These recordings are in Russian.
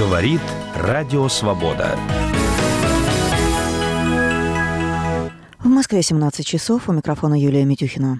Говорит Радио Свобода. В Москве 17 часов. У микрофона Юлия Митюхина.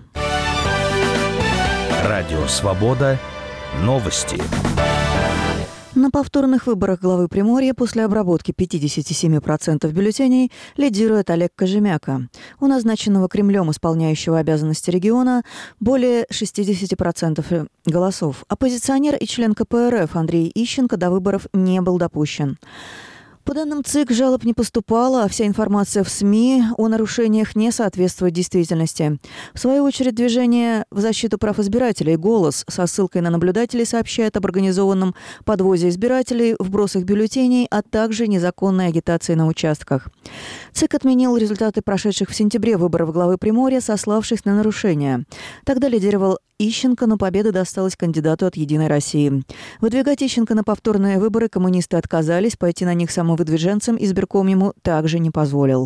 Радио Свобода. Новости. На повторных выборах главы Приморья после обработки 57% бюллетеней лидирует Олег Кожемяка. У назначенного Кремлем исполняющего обязанности региона более 60% голосов. Оппозиционер и член КПРФ Андрей Ищенко до выборов не был допущен. По данным ЦИК, жалоб не поступало, а вся информация в СМИ о нарушениях не соответствует действительности. В свою очередь, движение в защиту прав избирателей «Голос» со ссылкой на наблюдателей сообщает об организованном подвозе избирателей, вбросах бюллетеней, а также незаконной агитации на участках. ЦИК отменил результаты прошедших в сентябре выборов главы Приморья, сославшись на нарушения. Тогда лидировал Ищенко, но победа досталась кандидату от «Единой России». Выдвигать Ищенко на повторные выборы коммунисты отказались, пойти на них самовыдвиженцем избирком ему также не позволил.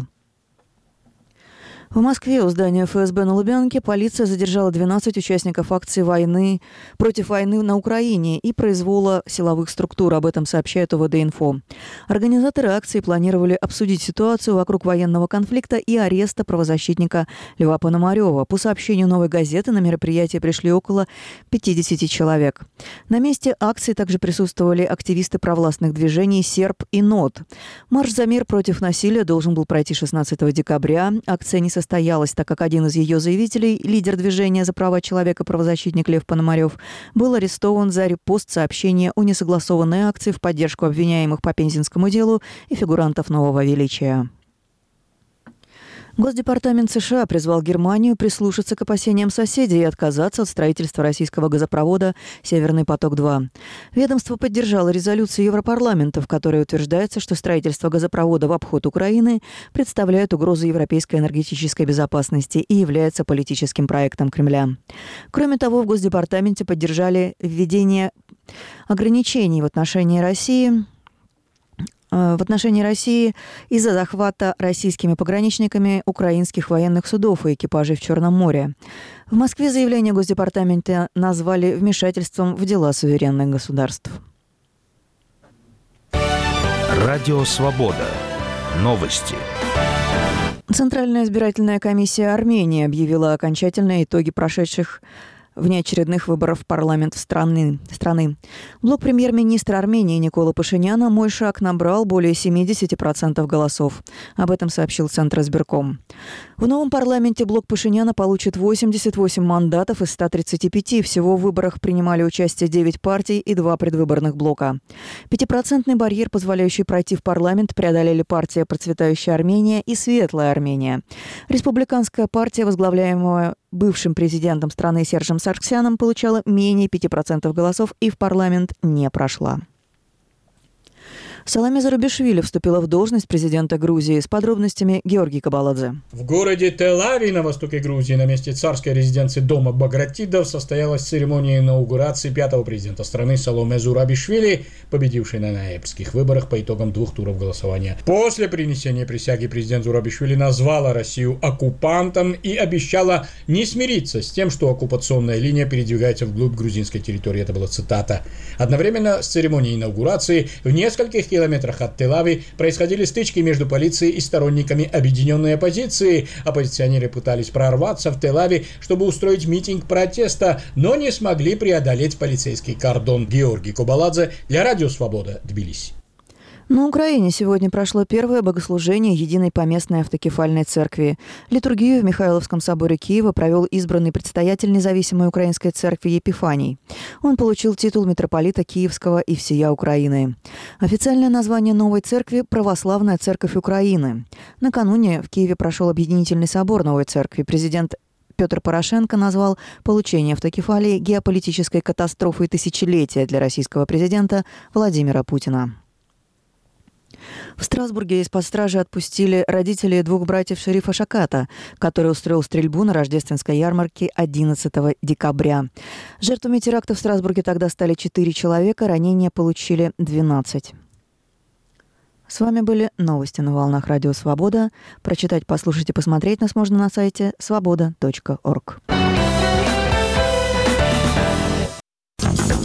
В Москве у здания ФСБ на Лубянке полиция задержала 12 участников акции против войны на Украине и произвола силовых структур. Об этом сообщает УВД-Инфо. Организаторы акции планировали обсудить ситуацию вокруг военного конфликта и ареста правозащитника Льва Пономарева. По сообщению «Новой газеты» на мероприятие пришли около 50 человек. На месте акции также присутствовали активисты провластных движений «Серб» и «НОТ». Марш за мир против насилия должен был пройти 16 декабря. Акция не состоялась, так как один из ее заявителей, лидер движения за права человека, правозащитник Лев Пономарев, был арестован за репост сообщения о несогласованной акции в поддержку обвиняемых по Пензенскому делу и фигурантов нового величия. Госдепартамент США призвал Германию прислушаться к опасениям соседей и отказаться от строительства российского газопровода «Северный поток-2». Ведомство поддержало резолюцию Европарламента, в которой утверждается, что строительство газопровода в обход Украины представляет угрозу европейской энергетической безопасности и является политическим проектом Кремля. Кроме того, в Госдепартаменте поддержали введение ограничений в отношении России из-за захвата российскими пограничниками украинских военных судов и экипажей в Черном море. В Москве заявление Госдепартамента назвали вмешательством в дела суверенных государств. Радио Свобода. Новости. Центральная избирательная комиссия Армении объявила окончательные итоги прошедших внеочередных выборов в парламент страны. Блок премьер-министра Армении Никола Пашиняна «Мой шаг» набрал более 70% голосов. Об этом сообщил Центр избирком. В новом парламенте блок Пашиняна получит 88 мандатов из 135. Всего в выборах принимали участие 9 партий и 2 предвыборных блока. 5% барьер, позволяющий пройти в парламент, преодолели партия «Процветающая Армения» и «Светлая Армения». Республиканская партия, возглавляемая бывшим президентом страны Сержем Саргсяном, получала менее 5% голосов и в парламент не прошла. Саломе Зурабишвили вступила в должность президента Грузии. С подробностями Георгий Кабаладзе. В городе Тель-Ави на востоке Грузии на месте царской резиденции дома Багратидов состоялась церемония инаугурации пятого президента страны Саломе Зурабишвили, победившей на ноябрьских выборах по итогам 2 туров голосования. После принесения присяги президент Зурабишвили назвала Россию оккупантом и обещала не смириться с тем, что оккупационная линия передвигается вглубь грузинской территории. Это была цитата. Одновременно с церемонией инаугурации в нескольких километрах от Тель-Ави происходили стычки между полицией и сторонниками объединенной оппозиции. Оппозиционеры пытались прорваться в Тель-Ави, чтобы устроить митинг протеста, но не смогли преодолеть полицейский кордон. Георгий Кабаладзе для Радио Свобода, Тбилиси. На Украине сегодня прошло первое богослужение Единой Поместной Автокефальной Церкви. Литургию в Михайловском соборе Киева провел избранный предстоятель независимой Украинской Церкви Епифаний. Он получил титул митрополита Киевского и всея Украины. Официальное название новой церкви – Православная Церковь Украины. Накануне в Киеве прошел объединительный собор новой церкви. Президент Петр Порошенко назвал получение автокефалии геополитической катастрофой тысячелетия для российского президента Владимира Путина. В Страсбурге из-под стражи отпустили родителей 2 братьев шерифа Шаката, который устроил стрельбу на рождественской ярмарке 11 декабря. Жертвами теракта в Страсбурге тогда стали 4 человека, ранения получили 12. С вами были новости на волнах Радио Свобода. Прочитать, послушать и посмотреть нас можно на сайте svoboda.org.